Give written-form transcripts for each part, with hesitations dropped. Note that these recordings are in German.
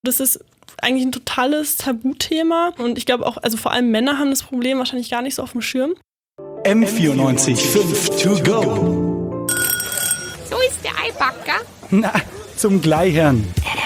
Das ist eigentlich ein totales Tabuthema und ich glaube auch, also vor allem Männer haben das Problem wahrscheinlich gar nicht so auf dem Schirm. M94.5 to go. So ist der Eibacker. Na, zum Gleichern.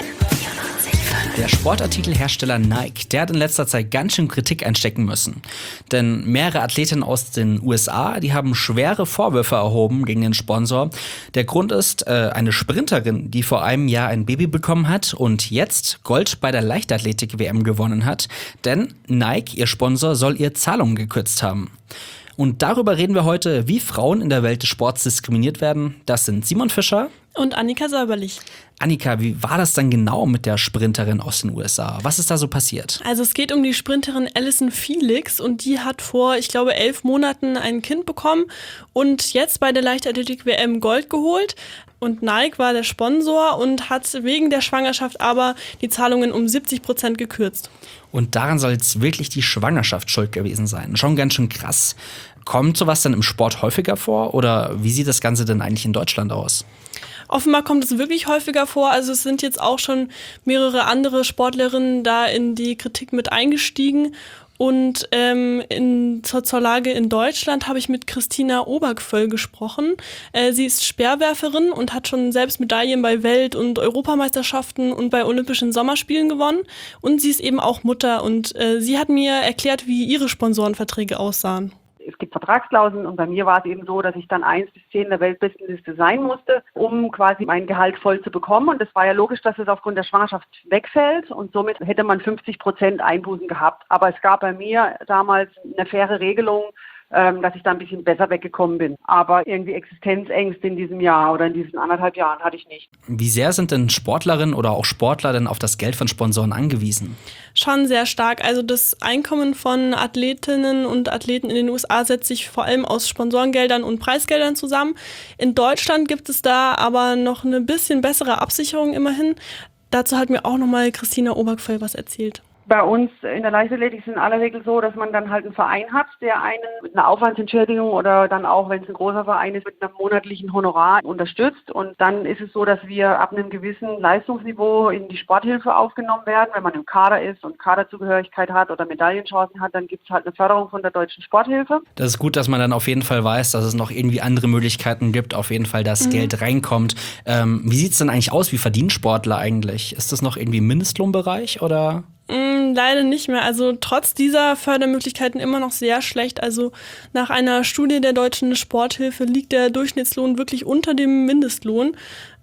Der Sportartikelhersteller Nike, der hat in letzter Zeit ganz schön Kritik einstecken müssen. Denn mehrere Athletinnen aus den USA, die haben schwere Vorwürfe erhoben gegen den Sponsor. Der Grund ist, eine Sprinterin, die vor einem Jahr ein Baby bekommen hat und jetzt Gold bei der Leichtathletik-WM gewonnen hat. Denn Nike, ihr Sponsor, soll ihr Zahlungen gekürzt haben. Und darüber reden wir heute, wie Frauen in der Welt des Sports diskriminiert werden. Das sind Simon Fischer Und Annika Säuberlich. Annika, wie war das dann genau mit der Sprinterin aus den USA? Was ist da so passiert? Also es geht um die Sprinterin Allyson Felix und die hat vor, ich glaube, 11 Monaten ein Kind bekommen und jetzt bei der Leichtathletik-WM Gold geholt. Und Nike war der Sponsor und hat wegen der Schwangerschaft aber die Zahlungen um 70% gekürzt. Und daran soll jetzt wirklich die Schwangerschaft schuld gewesen sein. Schon ganz schön krass. Kommt sowas dann im Sport häufiger vor oder wie sieht das Ganze denn eigentlich in Deutschland aus? Offenbar kommt es wirklich häufiger vor. Also es sind jetzt auch schon mehrere andere Sportlerinnen da in die Kritik mit eingestiegen. Und zur Lage in Deutschland habe ich mit Christina Obergvöll gesprochen. Sie ist Speerwerferin und hat schon selbst Medaillen bei Welt- und Europameisterschaften und bei Olympischen Sommerspielen gewonnen. Und sie ist eben auch Mutter und sie hat mir erklärt, wie ihre Sponsorenverträge aussahen. Es gibt Vertragsklauseln und bei mir war es eben so, dass ich dann 1 bis 10 der Weltbestenliste sein musste, um quasi mein Gehalt voll zu bekommen. Und es war ja logisch, dass es aufgrund der Schwangerschaft wegfällt und somit hätte man 50% Einbußen gehabt. Aber es gab bei mir damals eine faire Regelung, dass ich da ein bisschen besser weggekommen bin. Aber irgendwie Existenzängste in diesem Jahr oder in diesen 1,5 Jahren hatte ich nicht. Wie sehr sind denn Sportlerinnen oder auch Sportler denn auf das Geld von Sponsoren angewiesen? Schon sehr stark. Also das Einkommen von Athletinnen und Athleten in den USA setzt sich vor allem aus Sponsorengeldern und Preisgeldern zusammen. In Deutschland gibt es da aber noch eine bisschen bessere Absicherung immerhin. Dazu hat mir auch nochmal Christina Obergvöll was erzählt. Bei uns in der Leichtathletik ist es in aller Regel so, dass man dann halt einen Verein hat, der einen mit einer Aufwandsentschädigung oder dann auch, wenn es ein großer Verein ist, mit einem monatlichen Honorar unterstützt. Und dann ist es so, dass wir ab einem gewissen Leistungsniveau in die Sporthilfe aufgenommen werden. Wenn man im Kader ist und Kaderzugehörigkeit hat oder Medaillenchancen hat, dann gibt es halt eine Förderung von der Deutschen Sporthilfe. Das ist gut, dass man dann auf jeden Fall weiß, dass es noch irgendwie andere Möglichkeiten gibt, auf jeden Fall, dass Geld reinkommt. Wie sieht es denn eigentlich aus? Wie verdienen Sportler eigentlich? Ist das noch irgendwie im Mindestlohnbereich oder? Leider nicht mehr. Also trotz dieser Fördermöglichkeiten immer noch sehr schlecht. Also nach einer Studie der Deutschen Sporthilfe liegt der Durchschnittslohn wirklich unter dem Mindestlohn.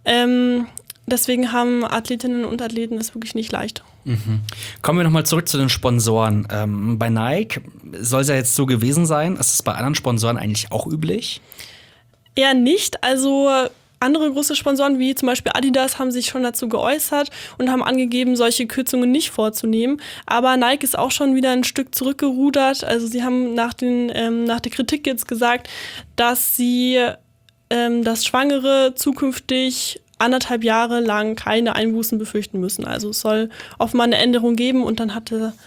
Deswegen haben Athletinnen und Athleten es wirklich nicht leicht. Kommen wir nochmal zurück zu den Sponsoren. Bei Nike soll es ja jetzt so gewesen sein. Ist es bei anderen Sponsoren eigentlich auch üblich? Eher nicht. Also andere große Sponsoren wie zum Beispiel Adidas haben sich schon dazu geäußert und haben angegeben, solche Kürzungen nicht vorzunehmen. Aber Nike ist auch schon wieder ein Stück zurückgerudert. Also sie haben nach der Kritik jetzt gesagt, dass sie dass Schwangere zukünftig 1,5 Jahre lang keine Einbußen befürchten müssen. Also es soll offenbar eine Änderung geben und dann hat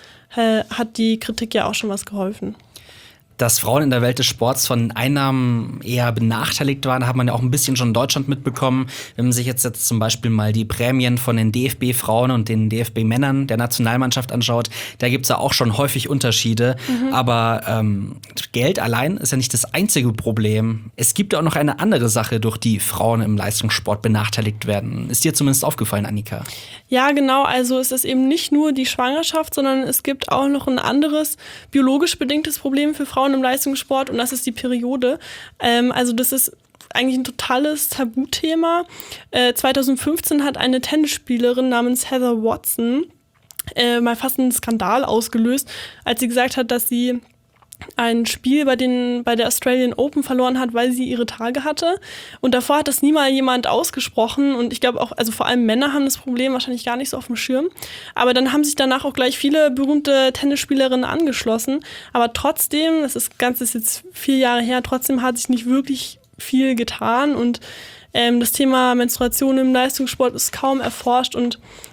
die Kritik ja auch schon was geholfen. Dass Frauen in der Welt des Sports von Einnahmen eher benachteiligt waren, hat man ja auch ein bisschen schon in Deutschland mitbekommen. Wenn man sich jetzt zum Beispiel mal die Prämien von den DFB-Frauen und den DFB-Männern der Nationalmannschaft anschaut, da gibt's ja auch schon häufig Unterschiede. Aber Geld allein ist ja nicht das einzige Problem. Es gibt ja auch noch eine andere Sache, durch die Frauen im Leistungssport benachteiligt werden. Ist dir zumindest aufgefallen, Annika? Ja, genau. Also es ist eben nicht nur die Schwangerschaft, sondern es gibt auch noch ein anderes biologisch bedingtes Problem für Frauen im Leistungssport und das ist die Periode. Also das ist eigentlich ein totales Tabuthema. 2015 hat eine Tennisspielerin namens Heather Watson mal fast einen Skandal ausgelöst, als sie gesagt hat, dass sie ein Spiel bei der Australian Open verloren hat, weil sie ihre Tage hatte. Und davor hat das nie mal jemand ausgesprochen. Und ich glaube auch, also vor allem Männer haben das Problem wahrscheinlich gar nicht so auf dem Schirm. Aber dann haben sich danach auch gleich viele berühmte Tennisspielerinnen angeschlossen. Aber trotzdem, Ganze ist jetzt 4 Jahre her, trotzdem hat sich nicht wirklich viel getan. Und das Thema Menstruation im Leistungssport ist kaum erforscht. Und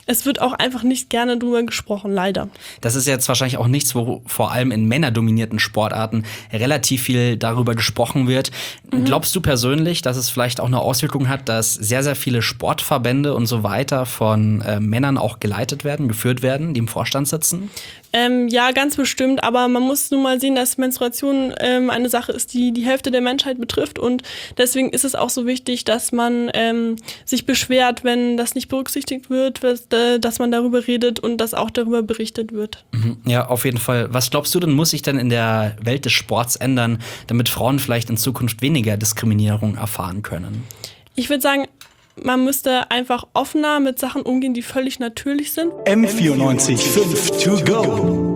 es wird auch einfach nicht gerne drüber gesprochen, leider. Das ist jetzt wahrscheinlich auch nichts, wo vor allem in männerdominierten Sportarten relativ viel darüber gesprochen wird. Glaubst du persönlich, dass es vielleicht auch eine Auswirkung hat, dass sehr, sehr viele Sportverbände und so weiter von Männern auch geleitet werden, geführt werden, die im Vorstand sitzen? Ja, ganz bestimmt, aber man muss nun mal sehen, dass Menstruation eine Sache ist, die die Hälfte der Menschheit betrifft und deswegen ist es auch so wichtig, dass man sich beschwert, wenn das nicht berücksichtigt wird, dass man darüber redet und dass auch darüber berichtet wird. Ja, auf jeden Fall. Was glaubst du denn, muss sich denn in der Welt des Sports ändern, damit Frauen vielleicht in Zukunft weniger Diskriminierung erfahren können? Ich würde sagen, man müsste einfach offener mit Sachen umgehen, die völlig natürlich sind. M94 5 to go.